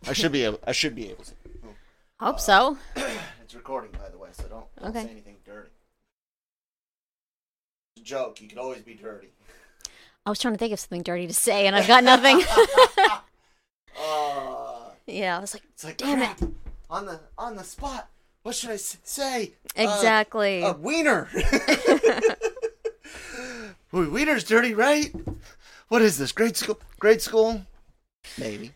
I should be able to. Hope so. It's recording, by the way, so don't say anything dirty. It's a joke. You can always be dirty. I was trying to think of something dirty to say, and I've got nothing. Yeah, I was like, it's like damn crap. it. On the spot. What should I say? Exactly. Wiener. Wiener's dirty, right? What is this? Grade school? Maybe.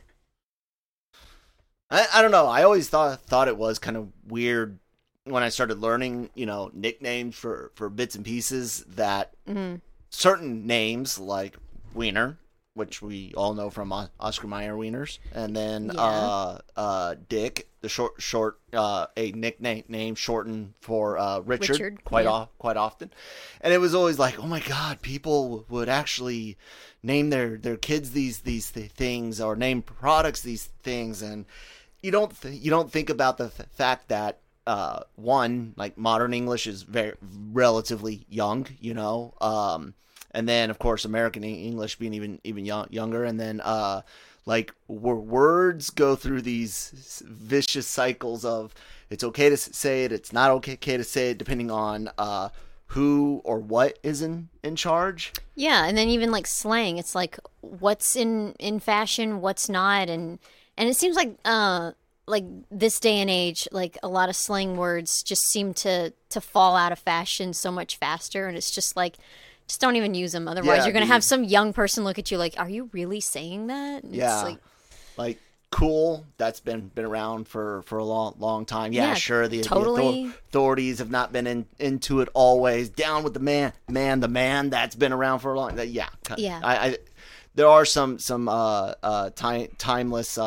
I don't know. I always thought it was kind of weird when I started learning, nicknames for bits and pieces that certain names like Wiener, which we all know from Oscar Mayer Wieners, and then Dick, the short a nickname name shortened for Richard quite often, and it was always like, oh my God, people would actually name their kids these things or name products these things, and you don't think about the fact that one, like, modern English is very relatively young, and then of course American English being even younger, and then like words go through these vicious cycles of it's okay to say it, it's not okay to say it, depending on who or what is in charge. Yeah, and then even like slang, it's like what's in fashion, what's not, and it seems like this day and age, like a lot of slang words just seem to fall out of fashion so much faster, and it's just like, just don't even use them. Otherwise, you're gonna have some young person look at you like, "Are you really saying that?" And yeah, it's like cool. That's been around for a long time. Yeah, sure. The authorities have not been into it always. Down with the man. The man, that's been around for a long. Yeah. I there are some timeless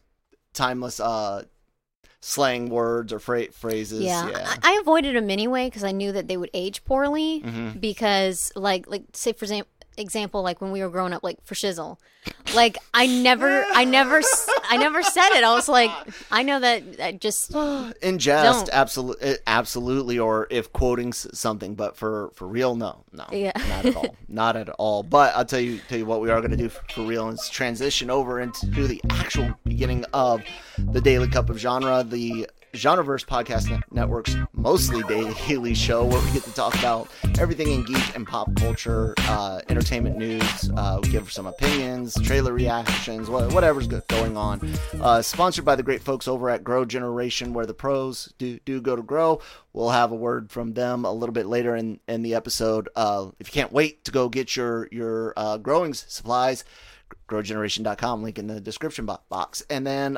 slang words or phrases. Yeah. I avoided them anyway because I knew that they would age poorly. Because like say for example, like when we were growing up, like for shizzle, like I never said it. I was like, I know that I just in jest, absolutely, or if quoting something, but for real, no, yeah. not at all. But I'll tell you what we are going to do for real is transition over into the actual beginning of the Daily Cup of Genre, the Genreverse Podcast Network's mostly daily show where we get to talk about everything in geek and pop culture, entertainment news, we give some opinions, trailer reactions, whatever's going on. Sponsored by the great folks over at Grow Generation, where the pros do go to grow. We'll have a word from them a little bit later in the episode. If you can't wait to go get your growing supplies, growgeneration.com, link in the description box. And then,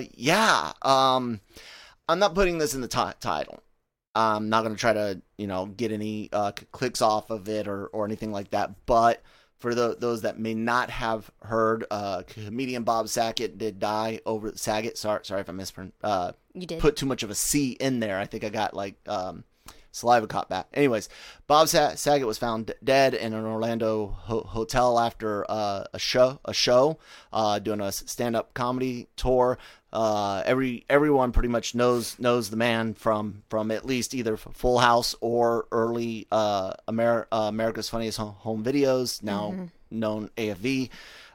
I'm not putting this in the title. I'm not going to try to, get any clicks off of it or anything like that. But for those that may not have heard, comedian Bob Saget did die over Saget. Sorry if I mispronounced. You did. Put too much of a C in there. I think I got saliva caught back. Anyways, Bob Saget was found dead in an Orlando hotel after a show doing a stand-up comedy tour. Everyone pretty much knows the man from at least either Full House or early America's Funniest Home Videos, now known AFV.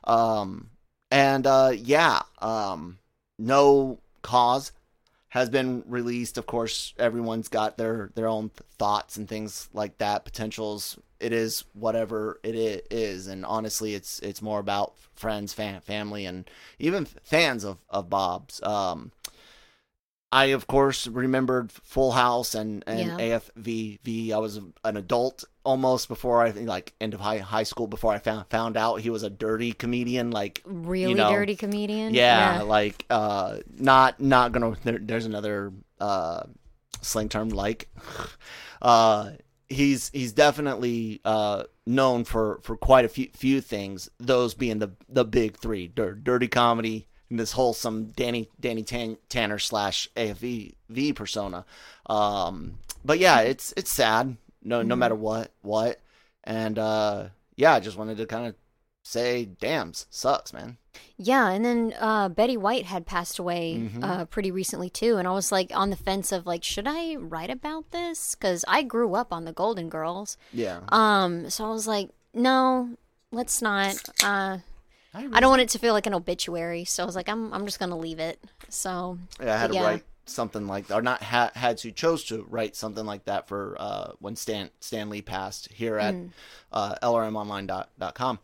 No cause has been released. Of course, everyone's got their own thoughts and things like that, potentials. It is whatever it is, and honestly, it's more about friends, family, and even fans of Bob's. I, of course, remembered Full House and AFV. I was an adult almost before end of high school, before I found out he was a dirty comedian, really dirty comedian. Yeah. Not gonna. There's another slang term He's definitely known for quite a few things. Those being the big three: dirty comedy, and this wholesome Danny Tanner / AFV persona. But yeah, it's sad. No matter what. And I just wanted to kind of say, damn, sucks, man. Yeah, and then Betty White had passed away pretty recently too, and I was on the fence of should I write about this? Because I grew up on the Golden Girls. Yeah. So I was like, no, let's not. I don't want it to feel like an obituary, so I was like, I'm just gonna leave it. So yeah, I had to write something like that, or not had to chose to write something like that for when Stan Lee passed here at lrmonline.com.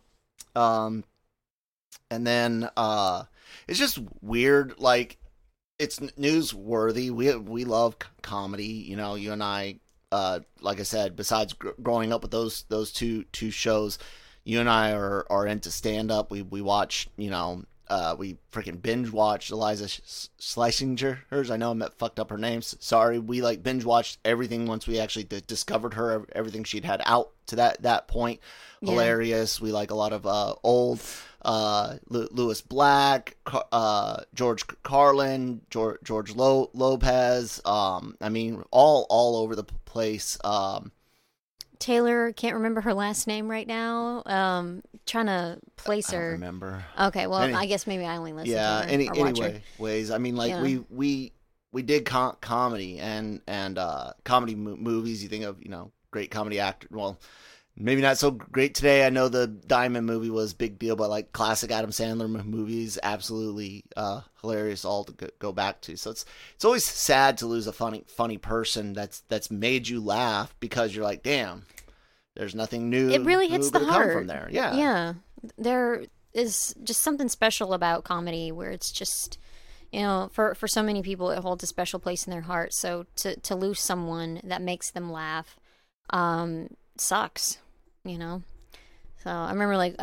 And then it's just weird, like it's newsworthy. We love comedy, you know. You and I, like I said, besides growing up with those two shows, you and I are into stand up. We watch, you know. We freaking binge watched Eliza Schlesinger. I know I fucked up her names. Sorry. We like binge watched everything once we actually discovered her, everything she'd had out to that point. Yeah. Hilarious. We like a lot of old Lewis Black, George Carlin, George Lopez. I mean, all over the place. Taylor, can't remember her last name right now. Trying to place her. I don't remember. Okay, well, I guess maybe I only listen to her. Anyways, I mean, like we did comedy and comedy movies. You think of, you know, great comedy actor. Well, maybe not so great today. I know the Diamond movie was a big deal, but like classic Adam Sandler movies, absolutely hilarious all to go back to. So it's always sad to lose a funny person that's made you laugh, because you're like, damn, there's nothing new. It really hits the heart from there. Yeah. Yeah. There is just something special about comedy where it's just, you know, for so many people it holds a special place in their heart. So to lose someone that makes them laugh sucks. You know, so I remember like,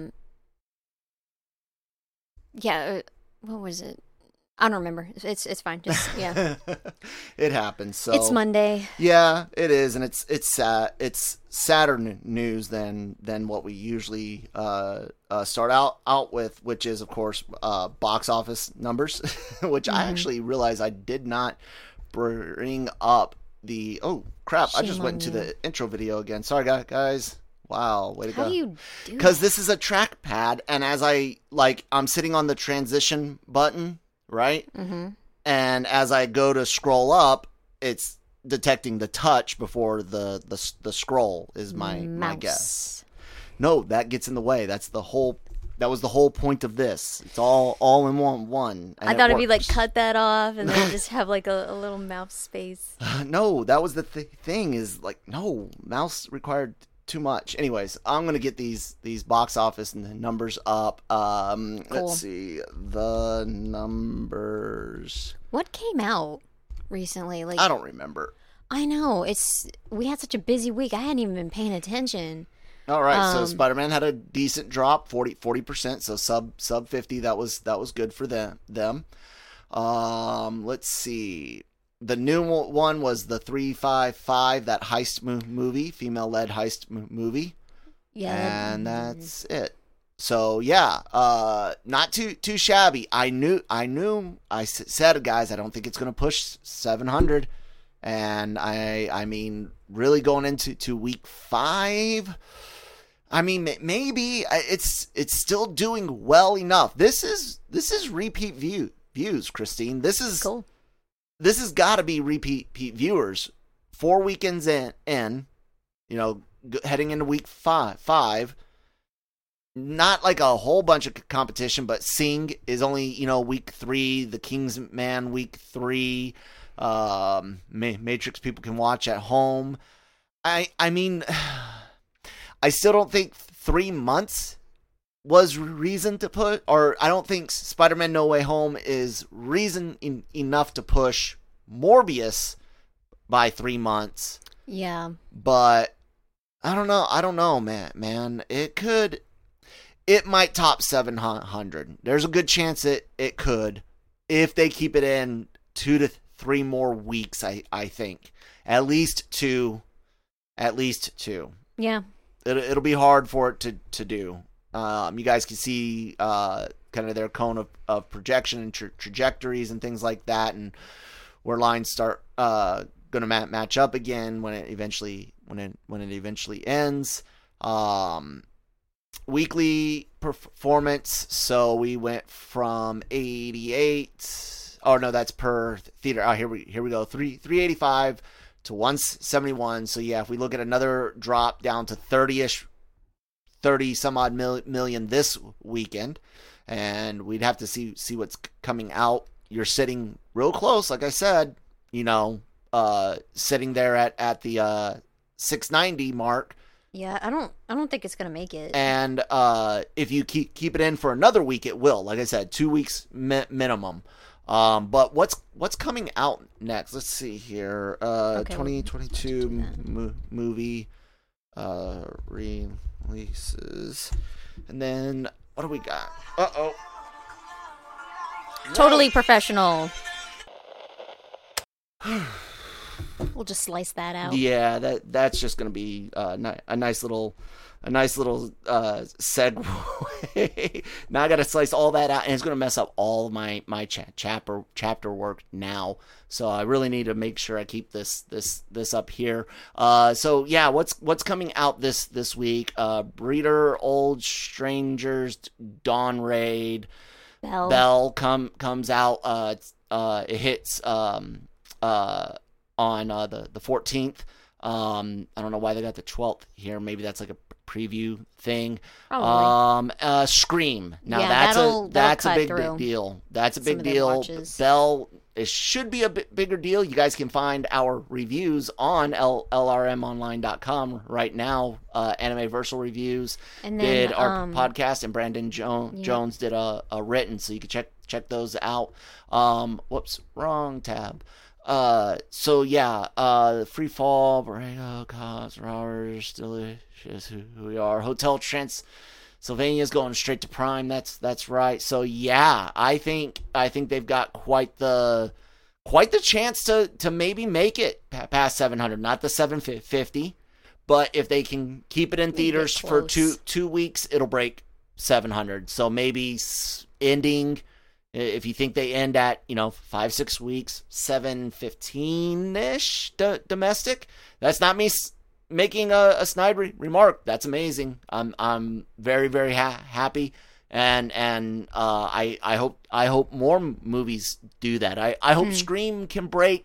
what was it? I don't remember. It's fine. Just yeah. It happens. So it's Monday. Yeah, it is, and it's sad. It's sadder news than what we usually start out with, which is of course box office numbers, which I actually realized I did not bring up the. Oh crap! I just went into the intro video again. Sorry, guys. Wow, way to go. How do you do that? Because this is a trackpad, and as I'm sitting on the transition button, right? Mm-hmm. And as I go to scroll up, it's detecting the touch before the scroll is my guess. No, that gets in the way. That was the whole point of this. It's all in one. I thought it'd be like cut that off and then just have like a little mouse space. No, that was the thing is like, no, mouse required too much. Anyways, I'm gonna get these box office and the numbers up. Cool. Let's see the numbers. What came out recently? Like, I don't remember. I know, we had such a busy week. I hadn't even been paying attention. All right, so Spider-Man had a decent drop, 40%. So sub 50. That was good for them. Let's see. The new one was the 355, that heist movie, female-led heist movie. Yeah. And that's it. So, yeah, not too shabby. I said, guys, I don't think it's going to push 700. And I mean, really going into week 5, I mean, maybe it's still doing well enough. This is repeat views, Christine. This is cool. This has got to be repeat viewers. 4 weekends in, you know, heading into week 5. Not like a whole bunch of competition, but Sing is only, you know, week 3. The Kingsman week 3. Matrix people can watch at home. I mean, I still don't think 3 months was reason to put, or I don't think Spider-Man No Way Home is reason enough to push Morbius by 3 months. Yeah. But I don't know, man. It might top 700. There's a good chance it could, if they keep it in 2 to 3 more weeks, I think. At least two. Yeah. It'll be hard for it to do. You guys can see kind of their cone of projection and trajectories and things like that, and where lines start going to match up again when it eventually ends. Weekly performance, so we went from 88. Oh no, that's per theater. Oh, here we go. 385 to 171. So yeah, if we look at another drop down to 30-ish 30 some odd million this weekend, and we'd have to see what's coming out. You're sitting real close, like I said, sitting there at the 690 mark. Yeah, I don't think it's gonna make it. And if you keep it in for another week, it will. Like I said, 2 weeks minimum. But what's coming out next? Let's see here. 2022 movie releases, and then what do we got? Totally Professional. We'll just slice that out. Yeah, that's just gonna be a nice little segue. Now I gotta slice all that out, and it's gonna mess up all of my chapter work now. So I really need to make sure I keep this up here. So yeah, what's coming out this week? Breeder, Old Strangers, Dawn Raid, Bell comes out. It hits on the 14th. I don't know why they got the 12th here. Maybe that's like a preview thing. Scream. Now that's a big deal. That's a big deal. Bell, it should be a bit bigger deal. You guys can find our reviews on lrmonline.com right now. Animeversal reviews did our podcast, and Brandon Jones did a written, so you can check those out. Whoops, wrong tab. So yeah, Free Fall, Borrego, Cos, Robbers, Delicious, Who We Are, Hotel Transylvania's going straight to Prime. That's right. So yeah, I think they've got quite the chance to maybe make it past 700, not the 750, but if they can keep it in theaters for two weeks, it'll break 700. So maybe ending. If you think they end at 5-6 weeks, 715-ish domestic, that's not me making a snide remark. That's amazing. I'm very very happy, and I hope more movies do that. I hope Scream can break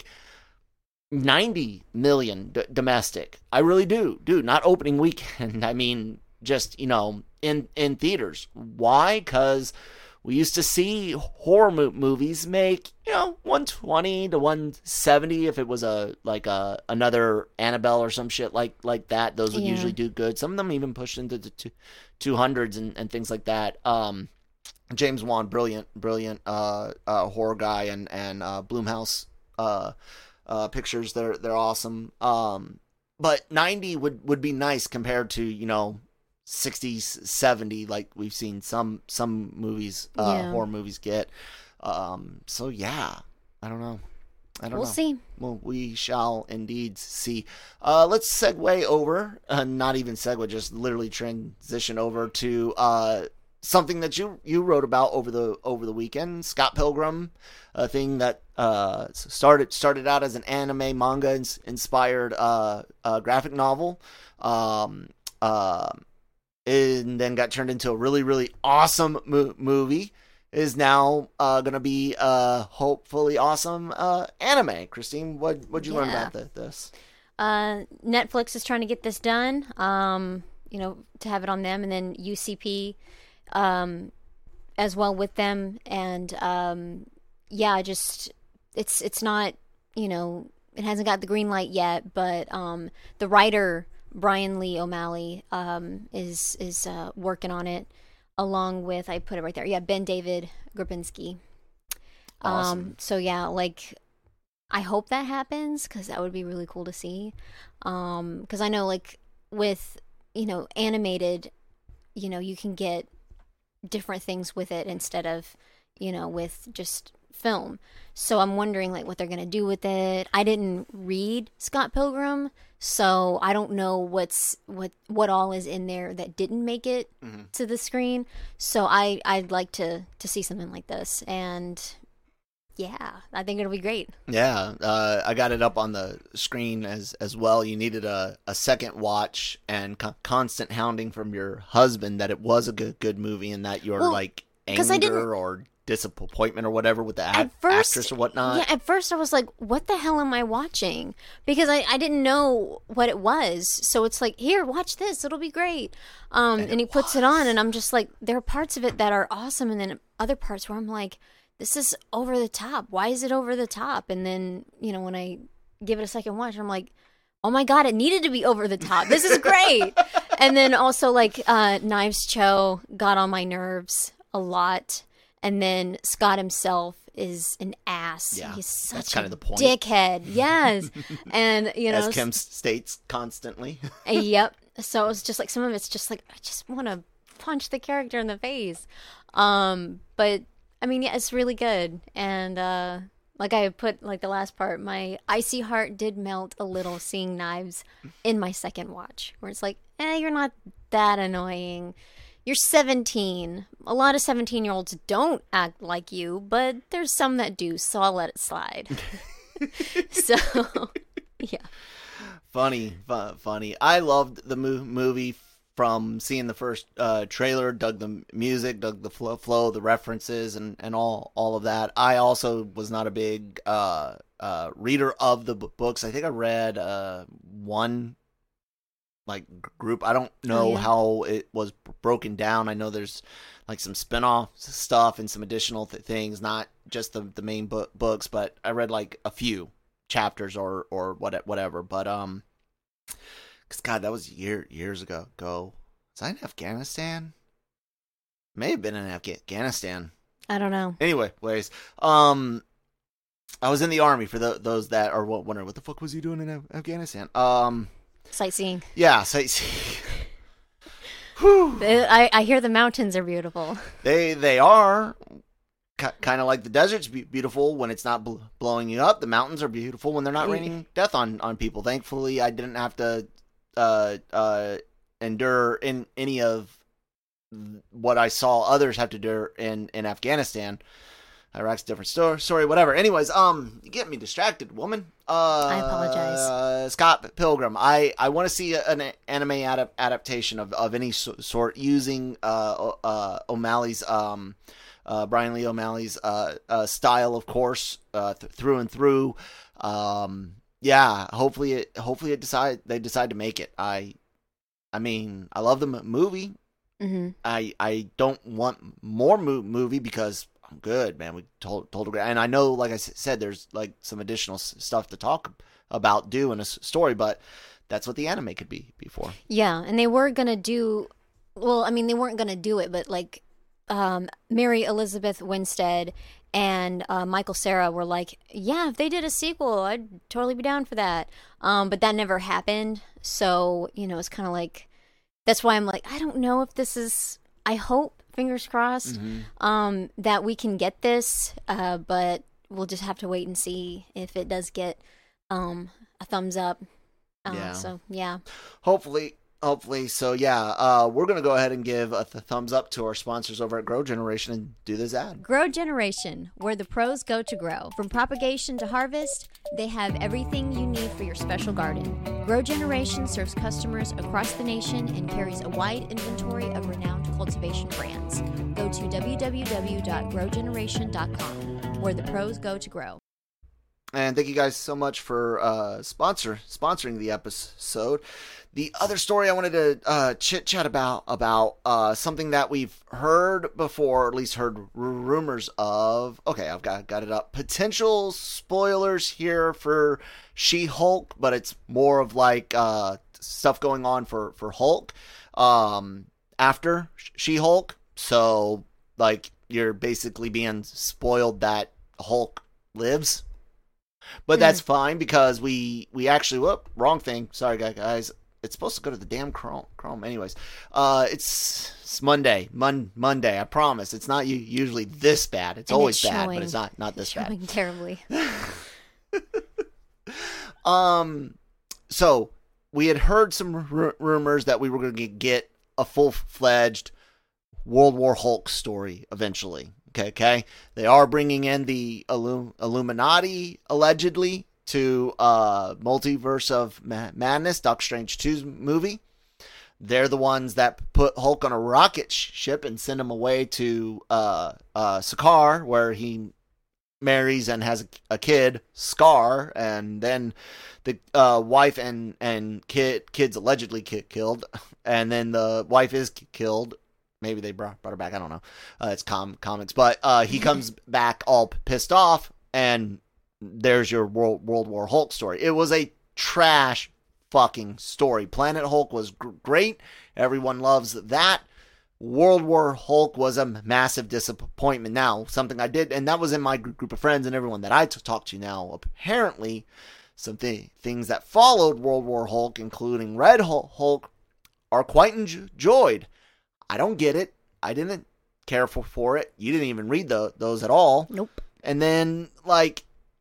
90 million domestic. I really do. Not opening weekend. I mean, just in theaters. Why? Because we used to see horror movies make 120 to 170 if it was another Annabelle or some shit like that. Those would usually do good. Some of them even pushed into the 200s and things like that. James Wan, brilliant horror guy, and Blumhouse Pictures. They're awesome. But 90 would be nice compared to 60, 70, like we've seen some movies, horror movies get. So yeah, I don't know. We'll see. Well, we shall indeed see. Let's segue over, not even segue, just literally transition over to something that you wrote about over the weekend. Scott Pilgrim, a thing that started out as an anime manga inspired graphic novel. And then got turned into a really, really awesome movie, is now going to be hopefully awesome anime. Christine, what'd you learn about this? Netflix is trying to get this done, to have it on them, and then UCP as well with them. And just it's not, it hasn't got the green light yet, but the writer Brian Lee O'Malley is working on it, along with, I put it right there, Ben David Grabinski. Awesome. So yeah, I hope that happens, because that would be really cool to see. Because I know with animated, you can get different things with it instead of with just film. So I'm wondering what they're gonna do with it. I didn't read Scott Pilgrim, so I don't know what all is in there that didn't make it to the screen. So I'd like to see something like this, and yeah, I think it'll be great. Yeah, I got it up on the screen as well. You needed a second watch and constant hounding from your husband that it was a good movie, and that you're anger or disappointment or whatever with the actress or whatnot. Yeah, at first I was like, what the hell am I watching? Because I didn't know what it was. So it's like, here, watch this. It'll be great. And he puts it on, and I'm just like, there are parts of it that are awesome, and then other parts where I'm like, this is over the top. Why is it over the top? And then, when I give it a second watch, I'm like, oh my God, it needed to be over the top. This is great. And then also, like, Knives Cho got on my nerves a lot. And then Scott himself is an ass. Yeah, he's such that's kind a of the point. Dickhead. Yes. And, as Kim states constantly. Yep. So it's just like, some of it's just like, I just want to punch the character in the face. But I mean, yeah, it's really good. And, like I put, like the last part, my icy heart did melt a little seeing Knives in my second watch, where it's like, you're not that annoying. You're 17. A lot of 17-year-olds don't act like you, but there's some that do, so I'll let it slide. So, yeah. Funny. I loved the movie from seeing the first trailer, dug the music, dug the flow, the references, and all of that. I also was not a big reader of the books. I think I read one like group. I don't know how it was broken down. I know there's like some spin-off stuff and some additional things, not just the main books, but I read like a few chapters or whatever. But because God, that was years ago. Was I in Afghanistan? May have been in Afghanistan. I don't know. Anyway, I was in the Army for those that are wondering what the fuck was he doing in Afghanistan. Sightseeing. Yeah, sightseeing. I hear the mountains are beautiful. They are. Kind of like the desert's beautiful when it's not blowing you up. The mountains are beautiful when they're not raining death on people. Thankfully, I didn't have to endure in any of what I saw others have to endure in Afghanistan. Iraq's a different story, whatever. Anyways, you get me distracted, woman. I apologize. Scott Pilgrim. I want to see an anime adaptation of any sort using O'Malley's Brian Lee O'Malley's style, of course, through and through. Yeah, hopefully they decide to make it. I mean, I love the movie. Mm-hmm. I don't want more movie because I'm good, man. We told and I know, like I said, there's like some additional stuff to talk about in a story, but that's what the anime could be for. Yeah, and they were gonna do. Well, I mean, they weren't gonna do it, but like Mary Elizabeth Winstead and Michael Cera were like, yeah, if they did a sequel, I'd totally be down for that. But that never happened. So, it's kind of like, that's why I'm like, I don't know if this is, I hope, fingers crossed, that we can get this, but we'll just have to wait and see if it does get a thumbs up. Yeah. So, yeah. Hopefully. So, yeah, we're going to go ahead and give a thumbs up to our sponsors over at Grow Generation and do this ad. Grow Generation, where the pros go to grow. From propagation to harvest, they have everything you need for your special garden. Grow Generation serves customers across the nation and carries a wide inventory of renowned cultivation brands. Go to www.growgeneration.com, where the pros go to grow. And thank you guys so much for sponsoring the episode. The other story I wanted to chit-chat about something that we've heard before, or at least heard rumors of. Okay, I've got it up. Potential spoilers here for She-Hulk, but it's more of like stuff going on for Hulk after She-Hulk. So, like, you're basically being spoiled that Hulk lives. But that's fine because we actually, wrong thing. Sorry, guys. It's supposed to go to the damn Chrome. Anyways, it's Monday. Monday. I promise. It's not usually this bad. It's always bad, but it's not this bad. Showing terribly. So we had heard some rumors that we were going to get a full-fledged World War Hulk story eventually. Okay. They are bringing in the Illuminati, allegedly, to Multiverse of Madness, Doctor Strange 2's movie. They're the ones that put Hulk on a rocket ship and send him away to Sakaar, where he marries and has a kid, Scar, and then the wife and kids allegedly killed, and then the wife is killed. Maybe they brought her back. I don't know. It's comics, but he comes back all pissed off, and there's your World War Hulk story. It was a trash fucking story. Planet Hulk was great. Everyone loves that. World War Hulk was a massive disappointment. Now, something I did, and that was in my group of friends and everyone that I talked to now, apparently, some things that followed World War Hulk, including Red Hulk, are quite enjoyed. I don't get it. I didn't care for it. You didn't even read those at all. Nope. And then, like,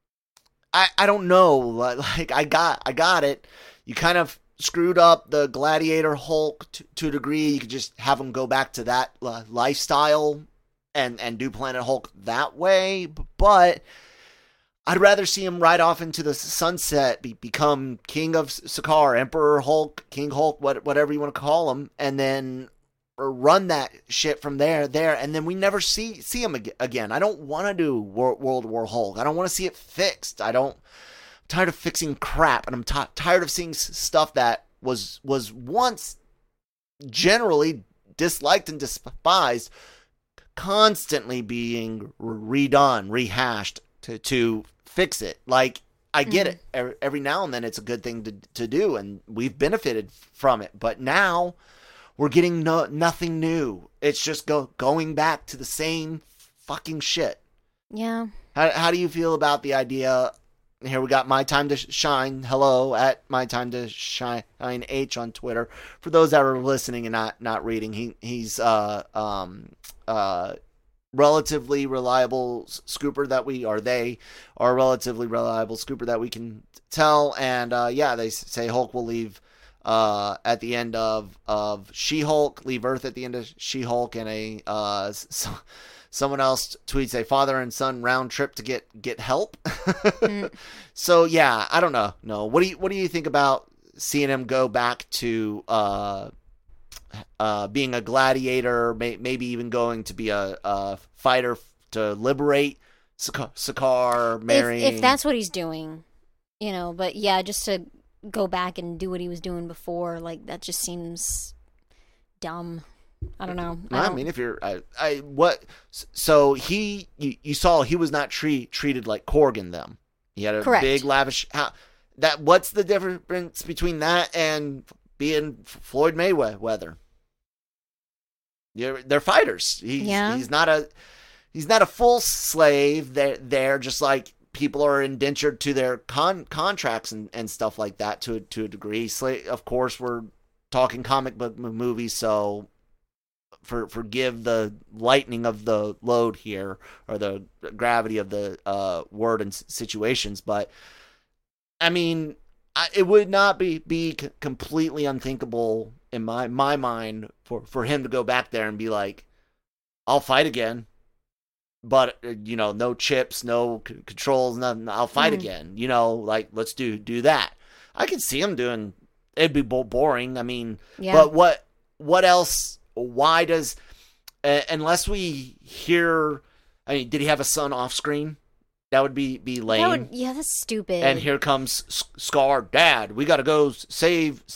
I don't know. Like, I got it. You kind of screwed up the Gladiator Hulk to a degree. You could just have him go back to that lifestyle and do Planet Hulk that way. But I'd rather see him ride off into the sunset, become King of Sakaar, Emperor Hulk, King Hulk, whatever you want to call him, and then run that shit from there, and then we never see him again. I don't want to do World War Hulk. I don't want to see it fixed. I'm tired of fixing crap, and I'm tired of seeing stuff that was once generally disliked and despised constantly being redone, rehashed to fix it. Like, I get it. Every now and then it's a good thing to do, and we've benefited from it. But now we're getting nothing new. It's just going back to the same fucking shit. Yeah. How do you feel about the idea? Here we got My Time to Shine. Hello at My Time to Shine H on Twitter. For those that are listening and not reading, he's relatively reliable scooper that they are a relatively reliable scooper that we can tell. And they say Hulk will leave at the end of She-Hulk, leave Earth at the end of She-Hulk, and someone else tweets a father and son round trip to get help. So yeah, I don't know. No, what do you think about seeing him go back to being a gladiator, maybe even going to be a fighter to liberate Sakaar, marrying? If that's what he's doing, But yeah, just to go back and do what he was doing before, like, that just seems dumb. I don't know. I mean, if you're, so you saw he was not treated like Corgan them. He had a big lavish what's the difference between that and being Floyd Mayweather? They're fighters. He's not a full slave. They're just like people are indentured to their contracts and stuff like that to a degree. Of course, we're talking comic book movies, so forgive the lightening of the load here, or the gravity of the word and situations, but I mean, it would not be completely unthinkable in my mind for him to go back there and be like, I'll fight again, but no chips, no controls, nothing. I'll fight again. Like, let's do that. I can see him doing. It'd be boring. I mean, but what else? Why does, unless we hear, I mean, did he have a son off screen? That would be lame. That's stupid. And here comes Scar, Dad. We got to go save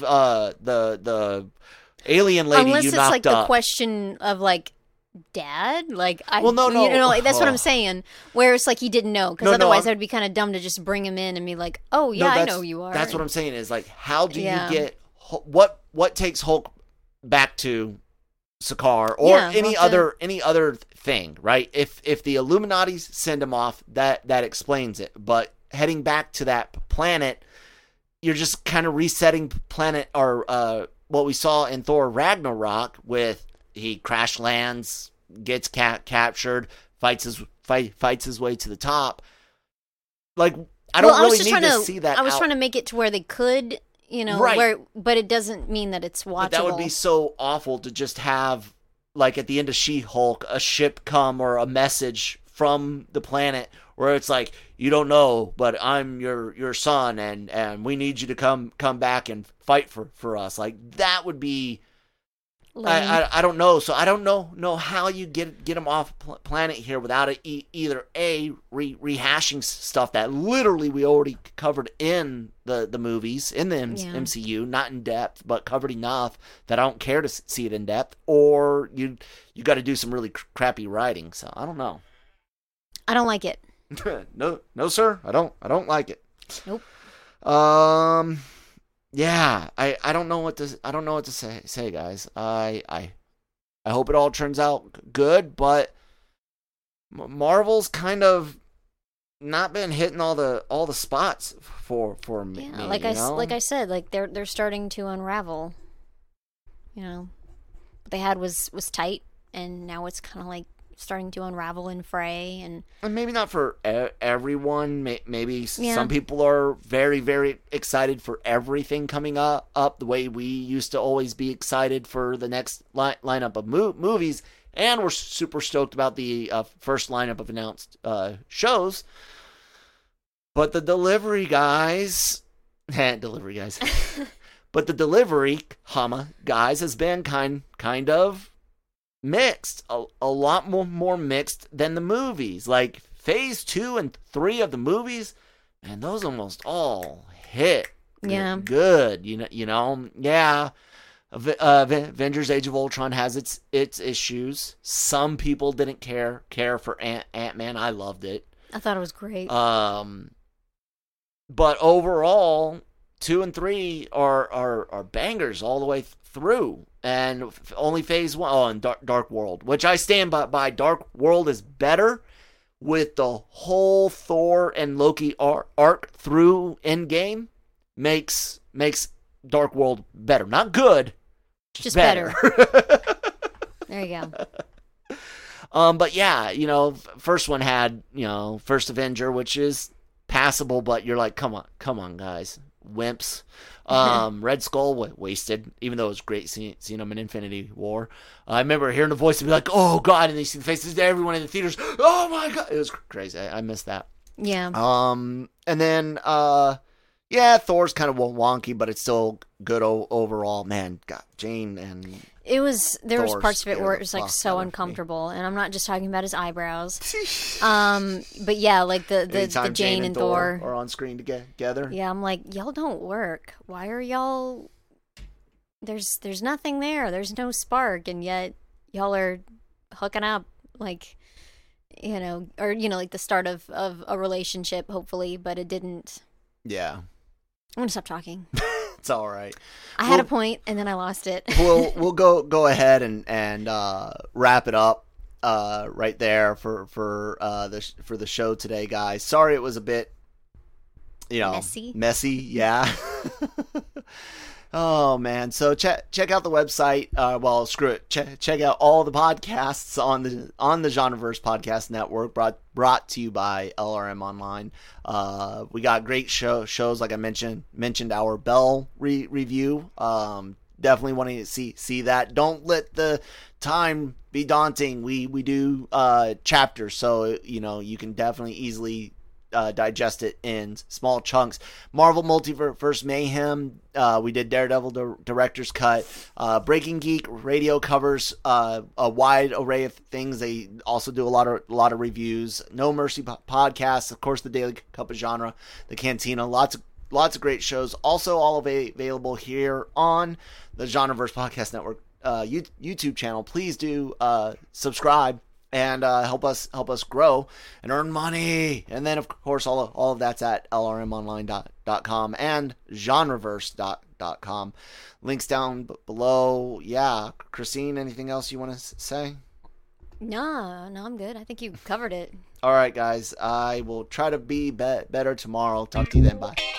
the alien lady Unless you it's knocked like up. the question of like, Dad? Like, no. Like, that's what I'm saying. Where it's like he didn't know, because otherwise that would be kind of dumb to just bring him in and be like, oh yeah, I know you are. That's what I'm saying is, like, how do you get what takes Hulk back to Sakaar or any other thing, right? If the Illuminati send him off, that explains it. But heading back to that planet, you're just kind of resetting planet, or what we saw in Thor Ragnarok, with he crash lands, gets captured, fights his way to the top. Like, I don't really need to see that. I was trying to make it to where they could, right. But it doesn't mean that it's watchable. But that would be so awful to just have, like, at the end of She-Hulk, a ship come or a message from the planet where it's like, you don't know, but I'm your son, and we need you to come back and fight for us. Like, that would be, I don't know. So I don't know how you get them off planet here without either rehashing stuff that literally we already covered in the movies, in the MCU, not in depth, but covered enough that I don't care to see it in depth, or you got to do some really crappy writing. So I don't know. I don't like it. No, sir. I don't like it. Nope. Yeah, I don't know what to say, guys. I hope it all turns out good, but Marvel's kind of not been hitting all the spots for me. Yeah, like I said, like they're starting to unravel. You know, what they had was tight, and now it's kind of like starting to unravel and fray, and maybe not for everyone. Maybe some people are very, very excited for everything coming up the way we used to always be excited for the next lineup of movies, and we're super stoked about the first lineup of announced shows. But the delivery guys, but the delivery, guys, has been kind of mixed, a lot more mixed than the movies. Like phase 2 and 3 of the movies, and those almost all hit good. You know, yeah. Avengers: Age of Ultron has its issues. Some people didn't care for Ant-Man. I loved it. I thought it was great. But overall, 2 and 3 are bangers all the way through. And only phase 1, and Dark World, which I stand by. Dark World is better with the whole Thor and Loki arc through Endgame. Makes Dark World better. Not good, just better. There you go. But yeah, you know, first one had, you know, First Avenger, which is passable, but you're like, come on, guys. Wimps. Red Skull wasted, even though it was great seeing him in Infinity War. I remember hearing the voice and be like, oh god, and you see the faces of everyone in the theaters. Oh my god, it was crazy. I missed that. Yeah. And then yeah, Thor's kind of wonky, but it's still good overall. Man, God, Jane and there was parts of it where it was like so out of uncomfortable, and I'm not just talking about his eyebrows. But yeah, like the Jane and Thor are on screen together. Yeah, I'm like, y'all don't work. Why are y'all? There's nothing there. There's no spark, and yet y'all are hooking up, like, you know, or you know, like the start of a relationship, hopefully, but it didn't. Yeah. I'm gonna stop talking. It's all right. I had a point and then I lost it. we'll go ahead and wrap it up right there for the show today, guys. Sorry it was a bit, you know, messy. Yeah. Oh man. So check out the website. Well, screw it. Check out all the podcasts on the Genreverse Podcast Network, brought to you by LRM Online. We got great shows, like I mentioned our Bell review. Definitely wanting to see that. Don't let the time be daunting. We do chapters, so you know you can definitely easily digest it in small chunks. Marvel Multiverse Mayhem, we did Daredevil Director's Cut. Breaking Geek Radio covers a wide array of things. They also do a lot of reviews. No Mercy Podcast, of course, the Daily Cup of Genre, the Cantina, lots of great shows. Also all available here on the Genreverse Podcast Network YouTube channel. Please do subscribe and help us grow and earn money. And then, of course, all of that's at lrmonline.com and genreverse.com. Links down below. Yeah, Christine, anything else you want to say? No, I'm good. I think you covered it. All right, guys. I will try to be better tomorrow. Talk to you then. Bye.